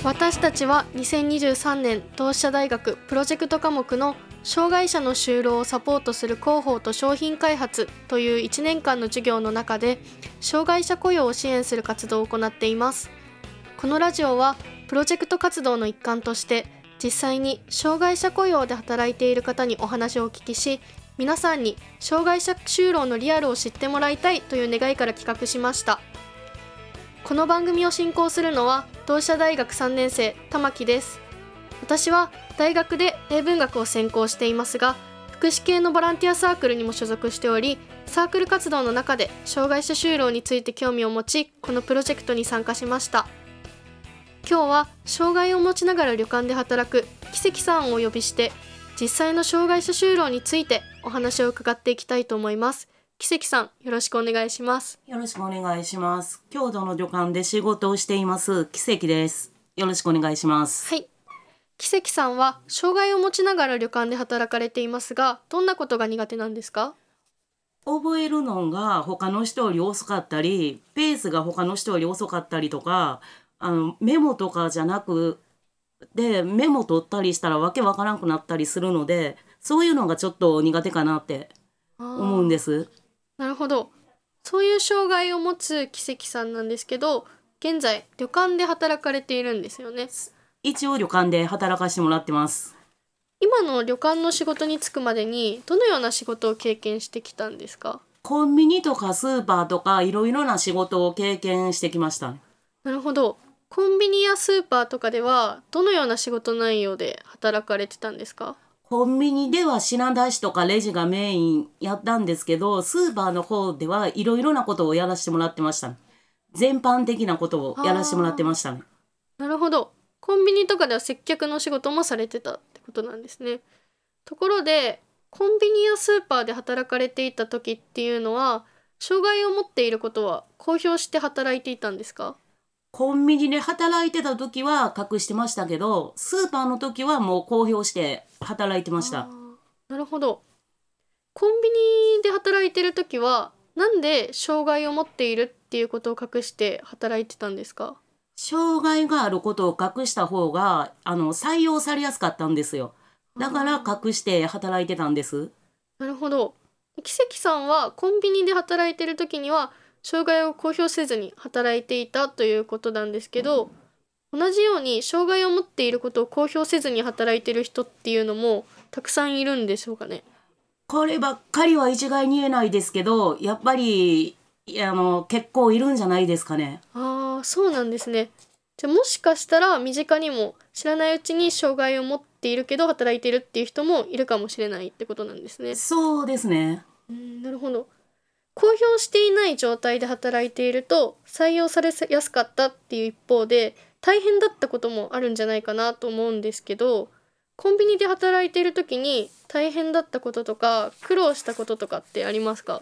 私たちは2023年同志社大学プロジェクト科目の障害者の就労をサポートする広報と商品開発という1年間の授業の中で障害者雇用を支援する活動を行っています。このラジオはプロジェクト活動の一環として実際に障害者雇用で働いている方にお話をお聞きし、皆さんに障害者就労のリアルを知ってもらいたいという願いから企画しました。この番組を進行するのは同志社大学3年生玉木です。私は大学で英文学を専攻していますが、福祉系のボランティアサークルにも所属しており、サークル活動の中で障害者就労について興味を持ち、このプロジェクトに参加しました。今日は障害を持ちながら旅館で働く木関さんをお呼びして、実際の障害者就労についてお話を伺っていきたいと思います。木関さん、よろしくお願いします。 よろしくお願いします。郷土の旅館で仕事をしています木関です。よろしくお願いします。 はい。木関さんは障害を持ちながら旅館で働かれていますが、どんなことが苦手なんですか？ 覚えるのが他の人より遅かったり、ペースが他の人より遅かったりとか、メモとかじゃなくでメモ取ったりしたらわけわからなくなったりするので、そういうのがちょっと苦手かなって思うんです。 なるほど。そういう障害を持つ木関さんなんですけど、現在旅館で働かれているんですよね。 一応旅館で働かせてもらってます。 今の旅館の仕事に就くまでにどのような仕事を経験してきたんですか？ コンビニとかスーパーとかいろいろな仕事を経験してきました。 なるほど。コンビニやスーパーとかではどのような仕事内容で働かれてたんですか？ コンビニでは品出しとかレジがメインやったんですけど、スーパーの方ではいろいろなことをやらせてもらってました。全般的なことをやらせてもらってましたね。 なるほど。コンビニとかでは接客の仕事もされてたってことなんですね。ところで、コンビニやスーパーで働かれていた時っていうのは、障害を持っていることは公表して働いていたんですか？ コンビニで働いてた時は隠してましたけど、スーパーの時はもう公表して働いてました。 なるほど。コンビニで働いてる時は、なんで障害を持っているっていうことを隠して働いてたんですか？ 障害があることを隠した方が採用されやすかったんですよ。だから隠して働いてたんです。 なるほど。木関さんはコンビニで働いてる時には障害を公表せずに働いていたということなんですけど、同じように障害を持っていることを公表せずに働いている人っていうのもたくさんいるんでしょうかね？ こればっかりは一概に言えないですけど、やっぱり結構いるんじゃないですかね。 そうなんですね。じゃあもしかしたら身近にも知らないうちに障害を持っているけど働いているっていう人もいるかもしれないってことなんですね。 そうですね。 なるほど。公表していない状態で働いていると採用されやすかったっていう一方で、大変だったこともあるんじゃないかなと思うんですけど、コンビニで働いている時に大変だったこととか苦労したこととかってありますか？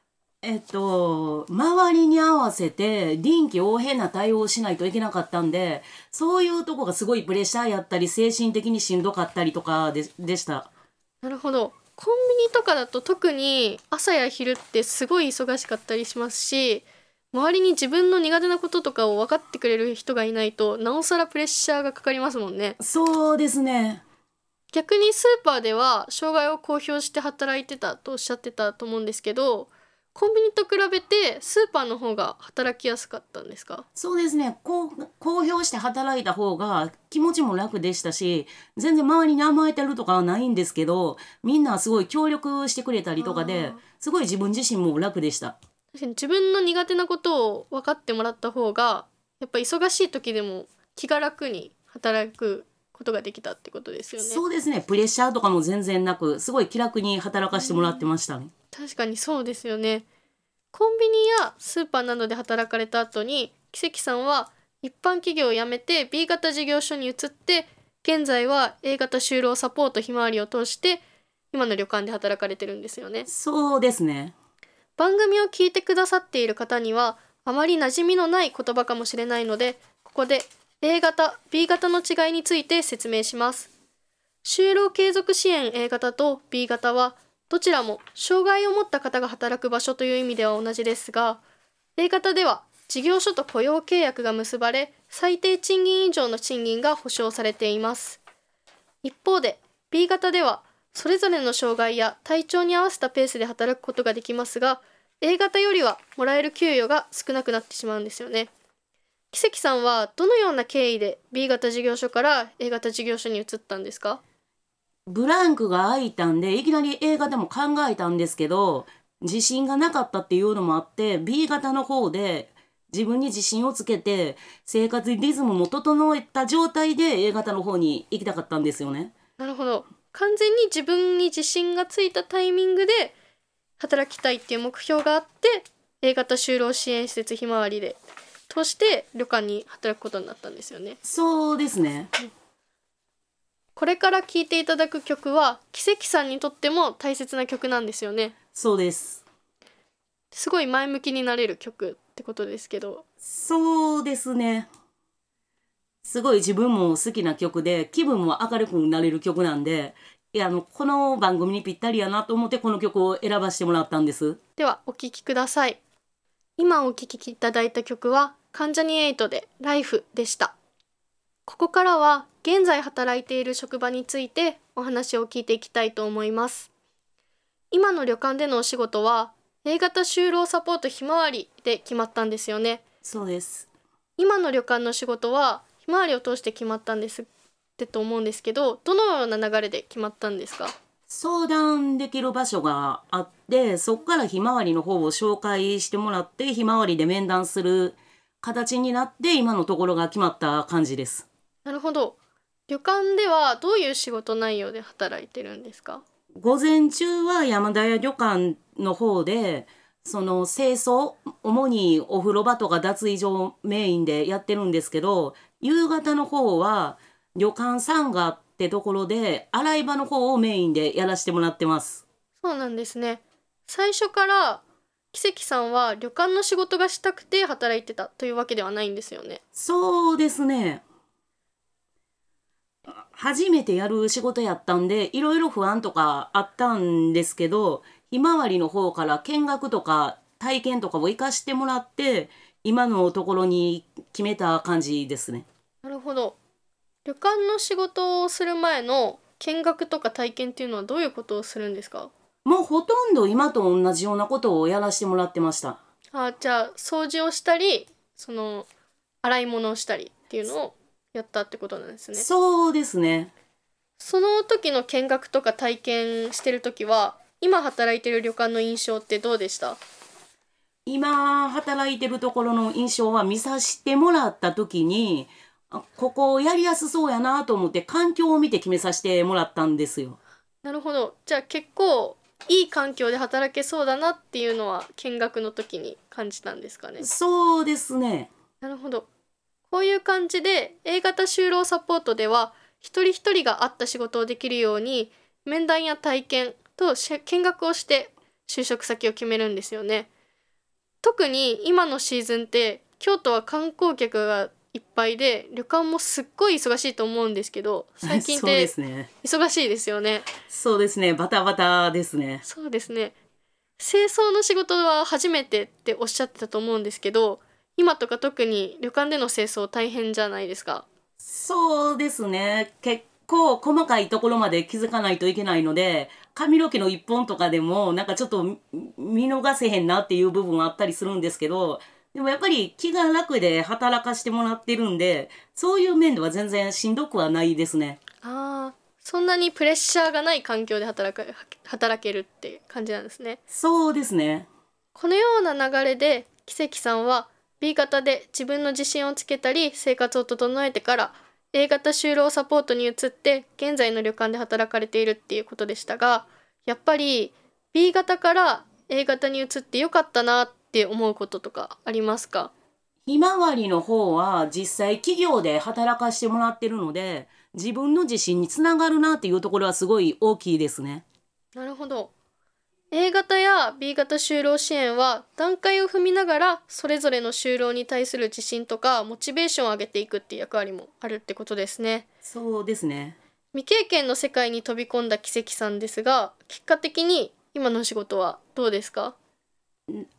周りに合わせて臨機応変な対応をしないといけなかったんで、そういうとこがすごいプレッシャーやったり、精神的にしんどかったりとかでした。 なるほど。コンビニとかだと特に朝や昼ってすごい忙しかったりしますし、周りに自分の苦手なこととかを分かってくれる人がいないとなおさらプレッシャーがかかりますもんね。 そうですね。 逆にスーパーでは障害を公表して働いてたとおっしゃってたと思うんですけど、コンビニと比べてスーパーの方が働きやすかったんですか？ そうですね。公表して働いた方が気持ちも楽でしたし、全然周りに甘えてるとかはないんですけど、みんなすごい協力してくれたりとかで、すごい自分自身も楽でした。 確かに自分の苦手なことを分かってもらった方が、やっぱ忙しい時でも気が楽に働くことができたってことですよね。 そうですね。プレッシャーとかも全然なく、すごい気楽に働かせてもらってましたね。 確かにそうですよね。コンビニやスーパーなどで働かれた後に、木関さんは一般企業を辞めて B 型事業所に移って、現在は A 型就労サポートひまわりを通して今の旅館で働かれてるんですよね。 そうですね。 番組を聞いてくださっている方にはあまり馴染みのない言葉かもしれないので、ここで A 型 B 型の違いについて説明します。就労継続支援 A 型と B 型はどちらも障害を持った方が働く場所という意味では同じですが、A 型では事業所と雇用契約が結ばれ、最低賃金以上の賃金が保障されています。一方で B 型ではそれぞれの障害や体調に合わせたペースで働くことができますが、 A 型よりはもらえる給与が少なくなってしまうんですよね。木関さんはどのような経緯で B 型事業所から A 型事業所に移ったんですか？ ブランクが空いたんでいきなり A 型も考えたんですけど、自信がなかったっていうのもあって B 型の方で自分に自信をつけて生活リズムも整えた状態で A 型の方に行きたかったんですよね。 なるほど。完全に自分に自信がついたタイミングで働きたいっていう目標があって、 A 型就労支援施設ひまわりで通して旅館に働くことになったんですよね。 そうですね。 これから聴いていただく曲は木関さんにとっても大切な曲なんですよね。 そうです。 すごい前向きになれる曲ってことですけど。 そうですね。すごい自分も好きな曲で気分も明るくなれる曲なんで、この番組にぴったりやなと思ってこの曲を選ばせてもらったんです。 ではお聴きください。今お聴きいただいた曲は関ジャニ∞でライフでした。ここからは現在働いている職場についてお話を聞いていきたいと思います。今の旅館でのお仕事は A 型就労サポートひまわりで決まったんですよね。 そうです。 今の旅館の仕事はひまわりを通して決まったんですってと思うんですけど、どのような流れで決まったんですか？ 相談できる場所があって、そこからひまわりの方を紹介してもらってひまわりで面談する形になって今のところが決まった感じです。 なるほど。旅館ではどういう仕事内容で働いてるんですか？ 午前中は山田屋旅館の方でその清掃、主にお風呂場とか脱衣所メインでやってるんですけど、夕方の方は旅館サンガってところで洗い場の方をメインでやらせてもらってます。 そうなんですね。最初から木関さんは旅館の仕事がしたくて働いてたというわけではないんですよね。 そうですね。初めてやる仕事やったんでいろいろ不安とかあったんですけど、ひまわりの方から見学とか体験とかを生かしてもらって今のところに決めた感じですね。 なるほど。旅館の仕事をする前の見学とか体験っていうのはどういうことをするんですか？ もうほとんど今と同じようなことをやらせてもらってました。 じゃあ掃除をしたり、その洗い物をしたりっていうのをやったってことなんですね。 そうですね。 その時の見学とか体験してる時は今働いてる旅館の印象ってどうでした？ 今働いてるところの印象は見させてもらった時にここやりやすそうやなと思って環境を見て決めさせてもらったんですよ。 なるほど。じゃあ結構いい環境で働けそうだなっていうのは見学の時に感じたんですかね。 そうですね。 なるほど。こういう感じで A 型就労サポートでは一人一人が合った仕事をできるように面談や体験と見学をして就職先を決めるんですよね。特に今のシーズンって京都は観光客がいっぱいで旅館もすっごい忙しいと思うんですけど、最近っそうでてすね。 忙しいですよね。 そうですね。バタバタですね。 そうですね。清掃の仕事は初めてっておっしゃってたと思うんですけど、今とか特に旅館での清掃大変じゃないですか。 そうですね。結構細かいところまで気づかないといけないので、髪の毛の一本とかでもなんかちょっと見逃せへんなっていう部分はあったりするんですけど、でもやっぱり気が楽で働かしてもらってるんで、そういう面では全然しんどくはないですね。 そんなにプレッシャーがない環境で働けるって感じなんですね。 そうですね。 このような流れで木関さんは B 型で自分の自信をつけたり生活を整えてから A 型就労サポートに移って現在の旅館で働かれているっていうことでしたが、やっぱり B 型から A 型に移ってよかったなって思うこととかありますか？ ひまわりの方は実際企業で働かしてもらってるので、自分の自信につながるなっていうところはすごい大きいですね。 なるほど。A 型や B 型就労支援は段階を踏みながらそれぞれの就労に対する自信とかモチベーションを上げていくっていう役割もあるってことですね。 そうですね。 未経験の世界に飛び込んだ木関さんですが、結果的に今の仕事はどうですか？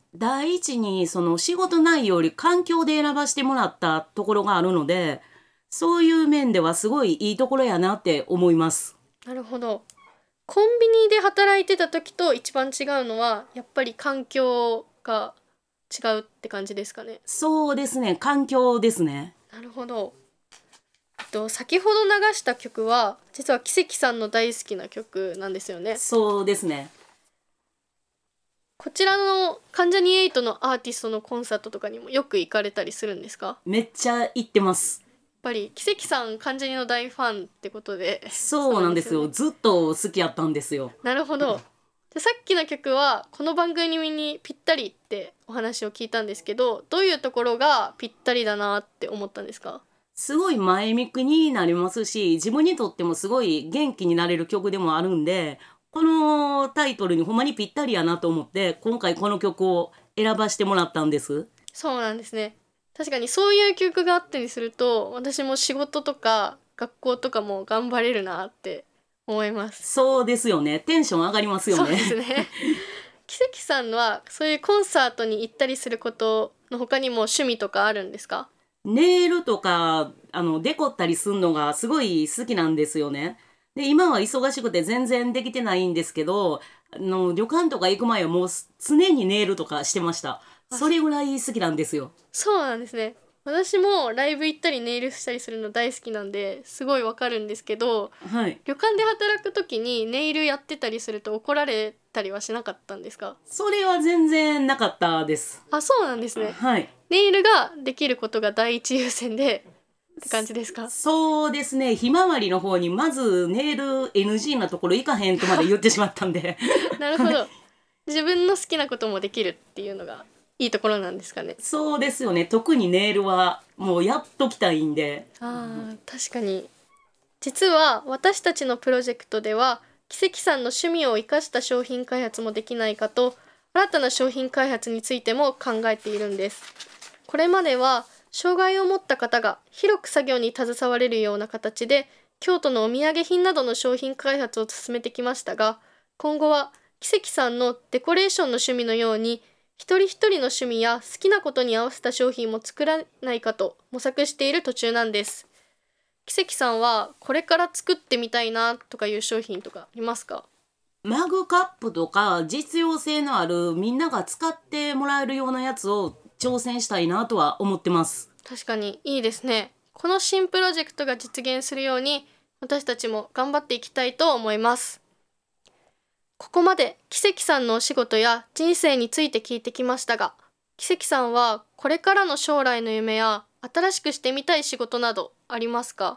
第一にその仕事内容より環境で選ばせてもらったところがあるので、そういう面ではすごいいいところやなって思います。 なるほど。コンビニで働いてた時と一番違うのはやっぱり環境が違うって感じですかね。 そうですね、環境ですね。 なるほど。先ほど流した曲は実は奇跡さんの大好きな曲なんですよね。 そうですね。 こちらの関ジャニ∞のアーティストのコンサートとかにもよく行かれたりするんですか？やっめっちゃ行ってます。 ぱり奇跡さん関ジャニの大ファンってことで。 そうなんですよ。 ね。 ずっと好きやったんですよ。 なるほど。でさっきの曲はこの番組にぴったりってお話を聞いたんですけど、どういうところがぴったりだなって思ったんですか？ すごい前向きになりますし、自分にとってもすごい元気になれる曲でもあるんで、このタイトルにほんまにぴったりやなと思って、今回この曲を選ばせてもらったんです。 そうなんですね。確かにそういう曲があったりすると私も仕事とか学校とかも頑張れるなって思います。 そうですよね。テンション上がりますよそうでね。 すね。奇跡さんはそういうコンサートに行ったりすることの他にも趣味とかあるんですか？ ネイルとか、デコったりするのがすごい好きなんですよね。で、今は忙しくて全然できてないんですけど、旅館とか行く前はもう常にネイルとかしてました。 あ、 それぐらい好きなんですよ。 そうなんですね。私もライブ行ったりネイルしたりするの大好きなんですごいわかるんですけど、 はい。 旅館で働く時にネイルやってたりすると怒られたりはしなかったんですか？ それは全然なかったです。 あ、そうなんですね。 はい。 ネイルができることが第一優先でって感じですか？ そうですね。ひまわりの方にまずネイル NG なところ行かへんとまで言ってしまったんで。 なるほど。自分の好きなこともできるっていうのがいいところなんですかね。 そうですよね。特にネイルはもうやっときたいんで。 ああ、確かに。実は私たちのプロジェクトでは奇跡さんの趣味を生かした商品開発もできないかと、新たな商品開発についても考えているんです。これまでは障害を持った方が広く作業に携われるような形で京都のお土産品などの商品開発を進めてきましたが、今後は奇跡さんのデコレーションの趣味のように一人一人の趣味や好きなことに合わせた商品も作らないかと模索している途中なんです。奇跡さんはこれから作ってみたいなとかいう商品とかありますか？ マグカップとか実用性のあるみんなが使ってもらえるようなやつを挑戦したいなとは思ってます。 確かにいいですね。この新プロジェクトが実現するように私たちも頑張っていきたいと思います。ここまで奇跡さんのお仕事や人生について聞いてきましたが、奇跡さんはこれからの将来の夢や新しくしてみたい仕事などありますか？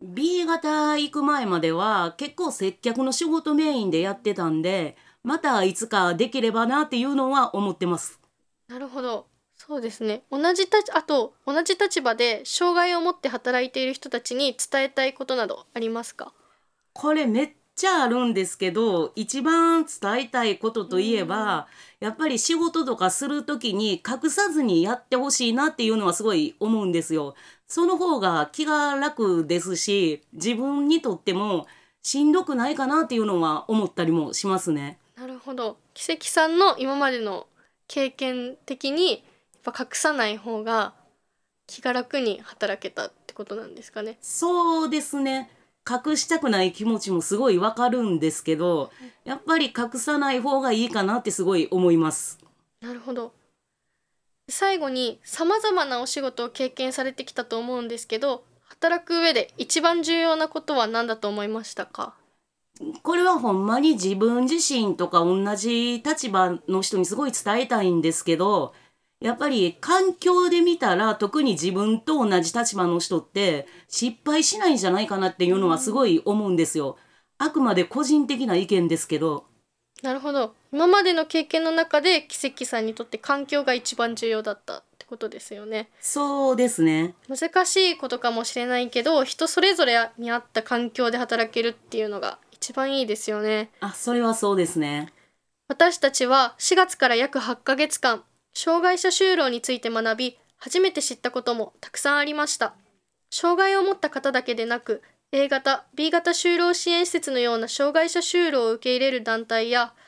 B 型行く前までは結構接客の仕事メインでやってたんで、またいつかできればなっていうのは思ってます。 なるほど。そうですね。同じ立場で障害を持って働いている人たちに伝えたいことなどありますか？ これめっちゃあるんですけど、一番伝えたいことといえば、やっぱり仕事とかするときに隠さずにやってほしいなっていうのはすごい思うんですよ。その方が気が楽ですし、自分にとってもしんどくないかなっていうのは思ったりもしますね。 なるほど。奇跡さんの今までの経験的にやっぱ隠さない方が気が楽に働けたってことなんですかね。 そうですね。隠したくない気持ちもすごいわかるんですけど、やっぱり隠さない方がいいかなってすごい思います。 なるほど。最後に様々なお仕事を経験されてきたと思うんですけど、働く上で一番重要なことは何だと思いましたか？ これはほんまに自分自身とか同じ立場の人にすごい伝えたいんですけど、やっぱり環境で見たら特に自分と同じ立場の人って失敗しないんじゃないかなっていうのはすごい思うんですよ。あくまで個人的な意見ですけど。 なるほど。今までの経験の中で奇跡さんにとって環境が一番重要だったってことですよね。 そうですね。 難しいことかもしれないけど、人それぞれに合った環境で働けるっていうのが一番いいですよね。 あ、それはそうですね。 私たちは4月から約8ヶ月間、障害者就労について学び、初めて知ったこともたくさんありました。障害を持った方だけでなく、A 型、B 型就労支援施設のような障害者就労を受け入れる団体や、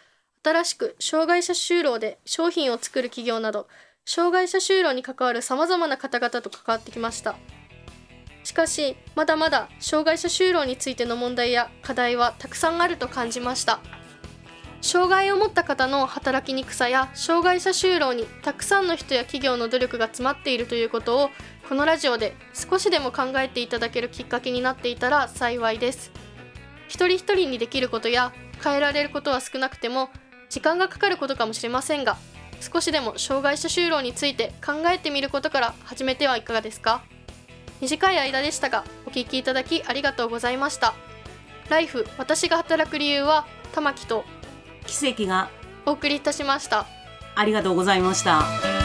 新しく障害者就労で商品を作る企業など、障害者就労に関わるさまざまな方々と関わってきました。しかし、まだまだ障害者就労についての問題や課題はたくさんあると感じました。障害を持った方の働きにくさや障害者就労にたくさんの人や企業の努力が詰まっているということを、このラジオで少しでも考えていただけるきっかけになっていたら幸いです。一人一人にできることや変えられることは少なくても時間がかかることかもしれませんが、少しでも障害者就労について考えてみることから始めてはいかがですか。短い間でしたがお聞きいただきありがとうございました。ライフ私が働く理由は玉木と奇跡がお送りいたしました。 ありがとうございました。